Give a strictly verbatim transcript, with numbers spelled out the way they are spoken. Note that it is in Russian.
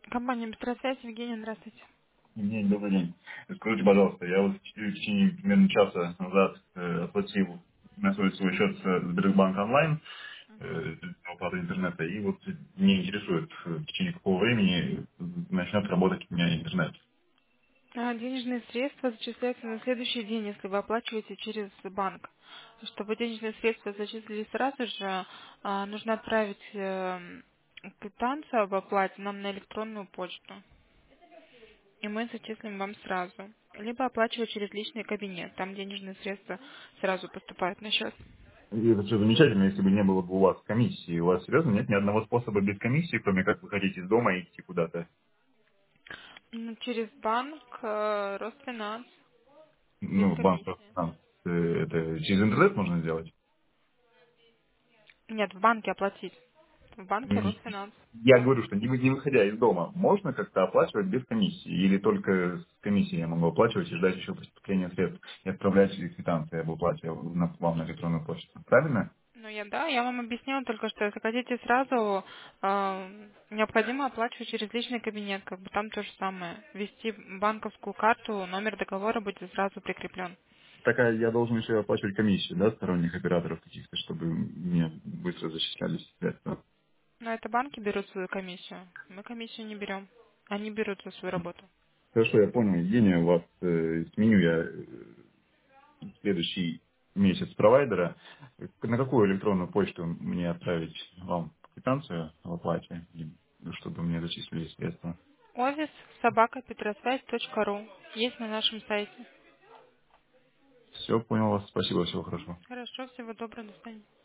Компания «Быстросвязь», Евгения, здравствуйте. День, добрый день. Скажите, пожалуйста, я вот в в течение примерно часа назад э, оплатил на свой, свой счет с Сбербанк онлайн, Мгм. э, оплата интернета, и вот меня интересует, э, в течение какого времени начнет работать у меня интернет. А, Денежные средства зачисляются на следующий день, если вы оплачиваете через банк. Чтобы денежные средства зачислили сразу же, а, нужно отправить эм, квитанцию об оплате нам на электронную почту. И мы зачислим вам сразу. Либо оплачивать через личный кабинет. Там денежные средства сразу поступают на счет. И это все замечательно, если бы не было бы у вас комиссии. У вас серьезно нет ни одного способа без комиссии, кроме как выходить из дома и идти куда-то? Ну, через банк, э, Росфинанс, без Ну, банк, комиссии. там, э, это через интернет можно сделать? Нет, в банке оплатить. В банке Росфинанс. Я говорю, что не, вы- не выходя из дома, можно как-то оплачивать без комиссии? Или только с комиссией я могу оплачивать и ждать еще поступления средств? И отправлять через квитанции об оплате на, вам на электронную почту. Правильно? Ну, я, да, я вам объяснила только что, если хотите сразу, э, необходимо оплачивать через личный кабинет, как бы там то же самое. Ввести банковскую карту, номер договора будет сразу прикреплен. Так а я должен еще и оплачивать комиссию, да, сторонних операторов каких-то, чтобы мне быстро зачислялись средства. Но это банки берут свою комиссию, мы комиссию не берем. Они берут за свою работу. Хорошо, я понял. Евгения, у вас э, сменю я э, в следующий месяц провайдера. На какую электронную почту мне отправить вам квитанцию об оплате, и чтобы мне зачислили средства? Офис собака петросвязь точка ру есть на нашем сайте. Все, понял вас. Спасибо, всего хорошего. Хорошо, всего доброго, до свидания.